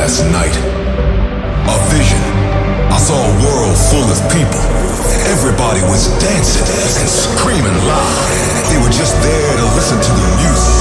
last night. A vision. I saw a world full of people. Everybody was dancing and screaming loud. They were just there to listen to the music.